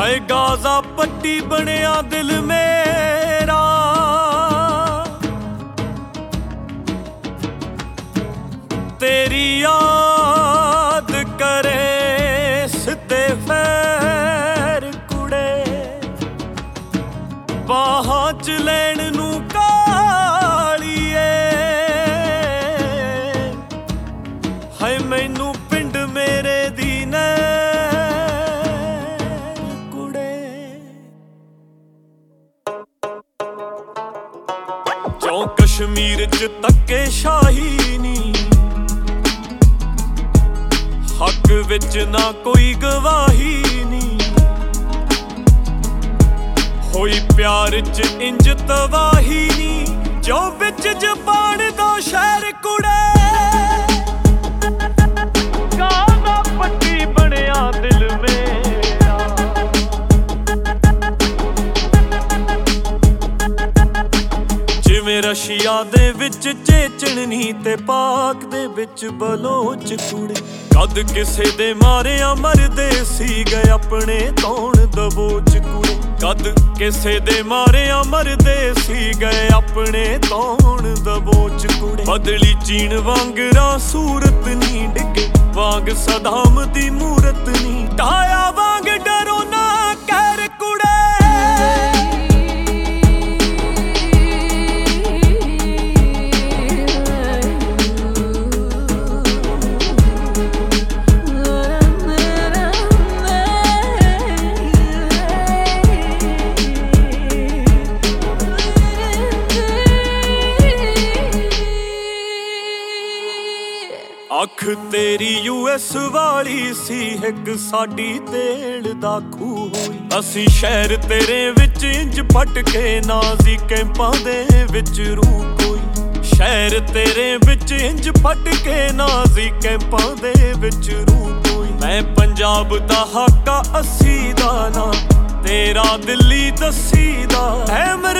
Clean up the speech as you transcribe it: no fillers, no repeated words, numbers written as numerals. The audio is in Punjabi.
ਹਾਏ ਗਾਜ਼ਾ ਪੱਟੀ ਬਣਿਆ ਦਿਲ ਮੇਰਾ, ਤੇਰੀ ਯਾਦ ਕਰੇ ਸਿੱਧੇ ਫੇਰ ਕੁੜੇ, ਬਾਹਾਂ ਚ ਲੈਣ ਨੂੰ ਕਾਲੀਏ। ਹਾਏ ਮੈਨੂੰ ਪਿੰਡ ਮੇਰੇ ਦੀ ਨੈਣ ਕੁੜੇ, ਜੋ ਕਸ਼ਮੀਰ ਚ ਧੱਕੇ ਸ਼ਾਹੀ ਨੀ, ਹੱਕ ਵਿੱਚ ਨਾ ਕੋਈ ਗਵਾਹੀ ਨੀ, ਹੋਈ ਪਿਆਰ ਚ ਇੰਜ ਤਬਾਹੀ ਨੀ, ਜੋ ਵਿੱਚ ਜ਼ਬਾਨ ਦੋ ਸ਼ਹਿਰ ਕੁੜੇ। ਗਾਜ਼ਾ ਪੱਟੀ ਬਣਿਆ ਦਿਲ ਮੇਰਾ, ਜਿਵੇਂ ਰਸ਼ੀਆ ਦੇ ਵਿੱਚ ਚੇਚਣਨੀ ਤੇ ਪਾਕ ਦੇ ਵਿੱਚ ਬਲੋਚ ਕੁੜੇ। ਕਦ ਕਿਸੇ ਦੇ ਮਾਰਿਆ ਮਰਦੇ ਸੀਗੇ ਆਪਣੇ ਤੌਣ ਦਬੋਚ ਕੁੜੇ, ਕਦ ਕਿਸੇ ਦੇ ਮਾਰਿਆ ਮਰਦੇ ਸੀਗੇ ਆਪਣੇ ਤੌਣ ਦਬੋਚ ਕੁੜੇ। ਬਦਲੀ ਚੀਨ ਵਾਂਗਰਾ ਸੂਰਤ ਨੀ ਡਿੱਗੇ, ਵਾਂਗ ਸਦਾਮ ਦੀ ਮੂਰਤ ਨੀ ਢਾਇਆ, ਵਾਂਗ ਡਰੋ ਨਾ ਕਹਿਰ ਕੁੜੇ। ਅੱਖ ਤੇਰੀ US ਵਾਲੀ ਸੀ, ਇੱਕ ਸਾਡੀ ਤੇਲ ਦਾ ਖੂਹ ਹੋਈ। ਅਸੀਂ ਸ਼ਹਿਰ ਤੇਰੇ ਵਿੱਚ ਇੰਜ ਭਟਕੇ, ਨਾਜ਼ੀ ਕੈਂਪਾਂ ਦੇ ਵਿੱਚ ਰੂਹ ਕੋਈ। ਸ਼ਹਿਰ ਤੇਰੇ ਵਿੱਚ ਇੰਜ ਭਟਕੇ, ਨਾਜ਼ੀ ਕੈਂਪਾਂ ਦੇ ਵਿੱਚ ਰੂਹ ਕੋਈ। ਮੈਂ ਪੰਜਾਬ ਦਾ ਹਾਕਾ 80 ਦਾ ਨਾ, ਤੇਰਾ ਦਿੱਲੀ ਦੱਸੀ ਦਾ ਹੈ।